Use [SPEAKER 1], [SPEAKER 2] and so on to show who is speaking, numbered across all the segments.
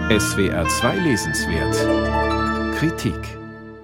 [SPEAKER 1] SWR 2 Lesenswert Kritik.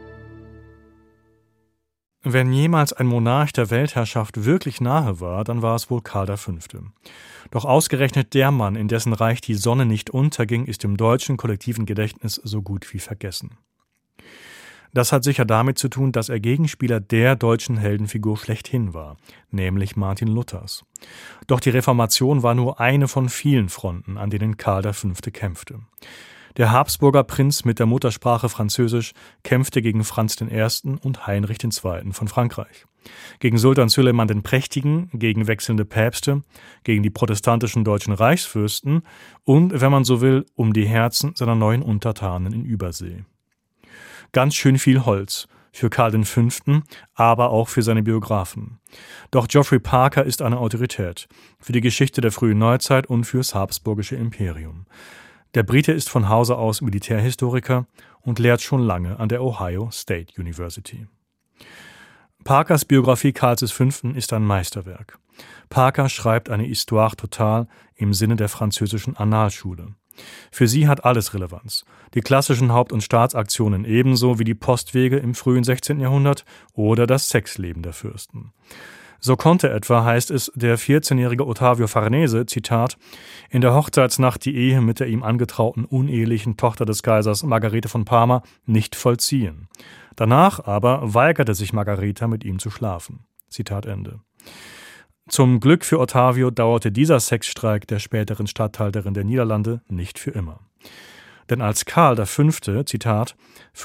[SPEAKER 2] Wenn jemals ein Monarch der Weltherrschaft wirklich nahe war, dann war es wohl Karl V. Doch ausgerechnet der Mann, in dessen Reich die Sonne nicht unterging, ist im deutschen kollektiven Gedächtnis so gut wie vergessen. Das hat sicher damit zu tun, dass er Gegenspieler der deutschen Heldenfigur schlechthin war, nämlich Martin Luthers. Doch die Reformation war nur eine von vielen Fronten, an denen Karl V. kämpfte. Der Habsburger Prinz mit der Muttersprache Französisch kämpfte gegen Franz I. und Heinrich II. Von Frankreich. Gegen Sultan Süleyman den Prächtigen, gegen wechselnde Päpste, gegen die protestantischen deutschen Reichsfürsten und, wenn man so will, um die Herzen seiner neuen Untertanen in Übersee. Ganz schön viel Holz für Karl V., aber auch für seine Biografen. Doch Geoffrey Parker ist eine Autorität für die Geschichte der frühen Neuzeit und fürs habsburgische Imperium. Der Brite ist von Hause aus Militärhistoriker und lehrt schon lange an der Ohio State University. Parkers Biografie Karls V. ist ein Meisterwerk. Parker schreibt eine Histoire totale im Sinne der französischen Annalschule. Für sie hat alles Relevanz. Die klassischen Haupt- und Staatsaktionen ebenso wie die Postwege im frühen 16. Jahrhundert oder das Sexleben der Fürsten. So konnte etwa, heißt es, der 14-jährige Ottavio Farnese, Zitat, in der Hochzeitsnacht die Ehe mit der ihm angetrauten unehelichen Tochter des Kaisers Margarete von Parma nicht vollziehen. Danach aber weigerte sich Margareta, mit ihm zu schlafen. Zitat Ende. Zum Glück für Ottavio dauerte dieser Sexstreik der späteren Statthalterin der Niederlande nicht für immer. Denn als Karl V., Zitat,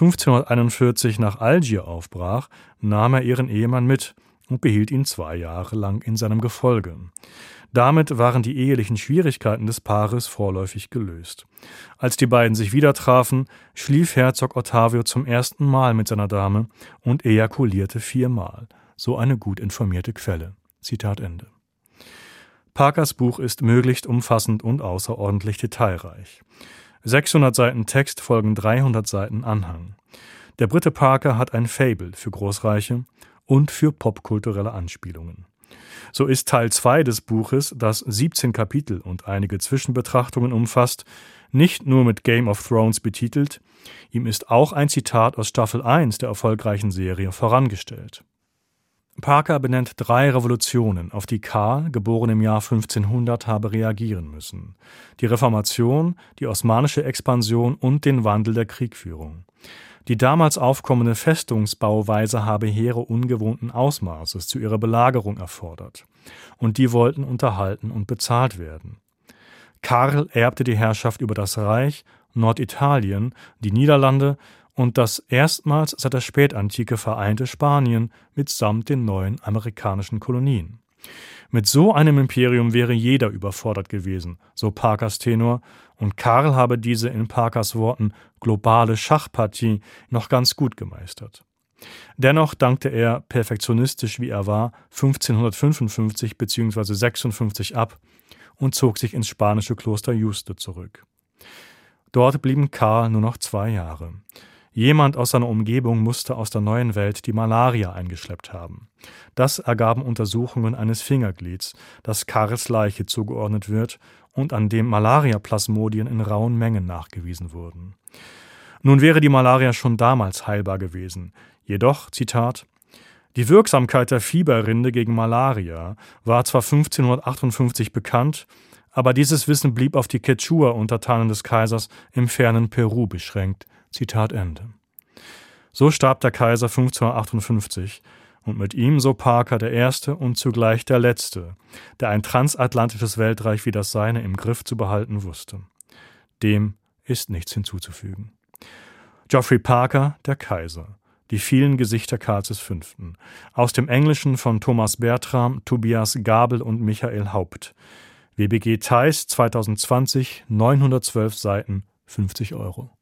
[SPEAKER 2] 1541 nach Algier aufbrach, nahm er ihren Ehemann mit und behielt ihn 2 Jahre lang in seinem Gefolge. Damit waren die ehelichen Schwierigkeiten des Paares vorläufig gelöst. Als die beiden sich wieder trafen, schlief Herzog Ottavio zum ersten Mal mit seiner Dame und ejakulierte 4-mal. So eine gut informierte Quelle. Zitat Ende. Parkers Buch ist möglichst umfassend und außerordentlich detailreich. 600 Seiten Text folgen 300 Seiten Anhang. Der Brite Parker hat ein Faible für Großreiche und für popkulturelle Anspielungen. So ist Teil 2 des Buches, das 17 Kapitel und einige Zwischenbetrachtungen umfasst, nicht nur mit Game of Thrones betitelt, ihm ist auch ein Zitat aus Staffel 1 der erfolgreichen Serie vorangestellt. Parker benennt 3 Revolutionen, auf die Karl, geboren im Jahr 1500, habe reagieren müssen. Die Reformation, die osmanische Expansion und den Wandel der Kriegführung. Die damals aufkommende Festungsbauweise habe Heere ungewohnten Ausmaßes zu ihrer Belagerung erfordert. Und die wollten unterhalten und bezahlt werden. Karl erbte die Herrschaft über das Reich, Norditalien, die Niederlande und das erstmals seit der Spätantike vereinte Spanien mitsamt den neuen amerikanischen Kolonien. Mit so einem Imperium wäre jeder überfordert gewesen, so Parkers Tenor, und Karl habe diese in Parkers Worten globale Schachpartie noch ganz gut gemeistert. Dennoch dankte er, perfektionistisch wie er war, 1555 bzw. 56 ab und zog sich ins spanische Kloster Yuste zurück. Dort blieben Karl nur noch 2 Jahre. Jemand aus seiner Umgebung musste aus der neuen Welt die Malaria eingeschleppt haben. Das ergaben Untersuchungen eines Fingerglieds, das Karls Leiche zugeordnet wird und an dem Malaria-Plasmodien in rauen Mengen nachgewiesen wurden. Nun wäre die Malaria schon damals heilbar gewesen. Jedoch, Zitat, die Wirksamkeit der Fieberrinde gegen Malaria war zwar 1558 bekannt, aber dieses Wissen blieb auf die Quechua-Untertanen des Kaisers im fernen Peru beschränkt. Zitat Ende. So starb der Kaiser 1558 und mit ihm, so Parker, der Erste und zugleich der Letzte, der ein transatlantisches Weltreich wie das seine im Griff zu behalten wusste. Dem ist nichts hinzuzufügen. Geoffrey Parker, der Kaiser. Die vielen Gesichter Karls V. Aus dem Englischen von Thomas Bertram, Tobias Gabel und Michael Haupt. WBG Theis 2020, 912 Seiten, 50 €.